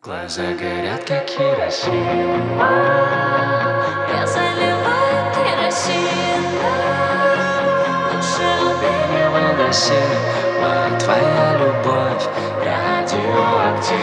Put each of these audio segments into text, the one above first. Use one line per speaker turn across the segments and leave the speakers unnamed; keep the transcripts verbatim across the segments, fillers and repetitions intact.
Глаза горят, как керосин.
Я заливаю керосин.
Лучше убей, не выноси. Моя твоя любовь радиоактивна.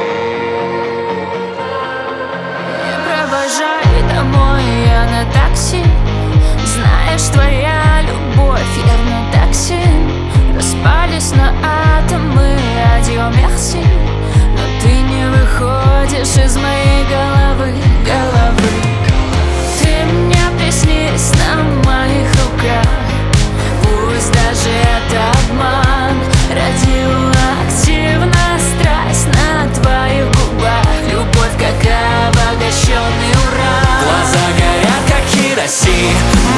Не провожай домой, я на такси. Знаешь, твоя любовь явно токсин. Распались на атомы, радио мерси. Но ты не выходишь из моей головы, головы. Ты мне приснись на моих руках. Пусть даже это обман. Радиоактивна страсть на твоих губах. Любовь, как обогащенный уран.
Глаза горят, как керосин.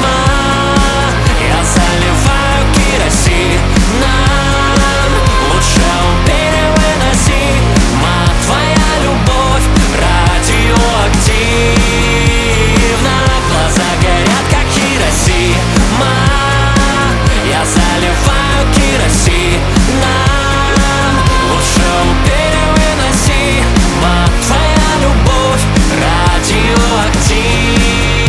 Я заливаю керосином. Лучше убей, не выноси. Моя твоя любовь радиоактивна. Глаза горят, как керосин. Я заливаю керосином. Лучше убей, не выноси. Моя твоя любовь радиоактивна.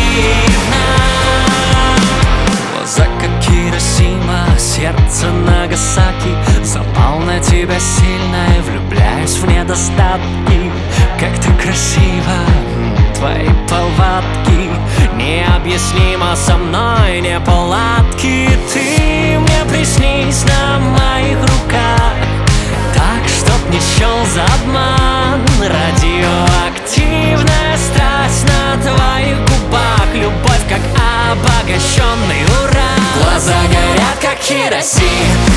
Глаза как Хиросима, сердце Нагасаки. Запал на тебя сильно и влюбляюсь в недостатки. Как ты красива, твои повадки. Необъяснимо со мной неполадки. Ты мне приснись на моих руках. Так, чтоб не счел за обман. Радиоактивная страсть на твоих губах. Любовь, как обогащенный уран. Глаза горят, как керосин.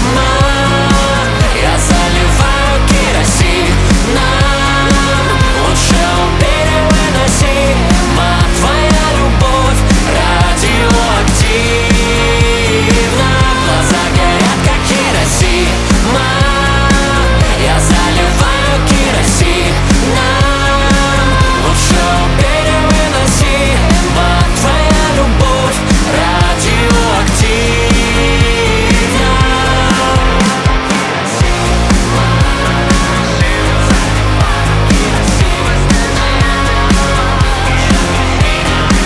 Я заливаю керосином. Лучше убей, не выноси. Моя твоя любовь радиоактивна. Глаза горят, как керосин. Я заливаю керосином. Лучше убей, не выноси. Моя твоя любовь радиоактивна.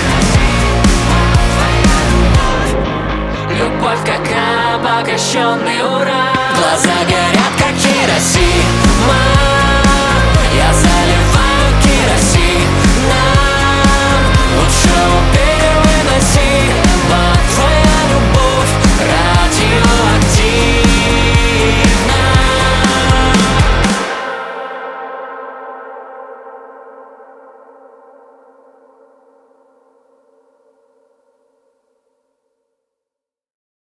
Любовь, как обогащенный